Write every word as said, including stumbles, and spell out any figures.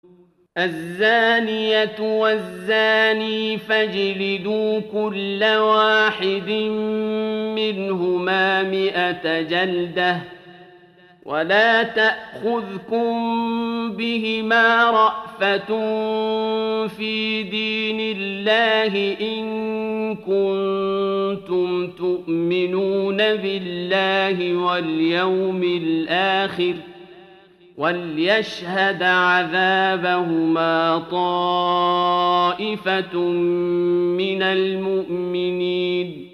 الزانية والزاني فاجلدوا كل واحد منهما مئة جلدة ولا تأخذكم بهما رأفة في دين الله إن كنتم تؤمنون بالله واليوم الآخر وليشهد عذابهما طائفة من المؤمنين.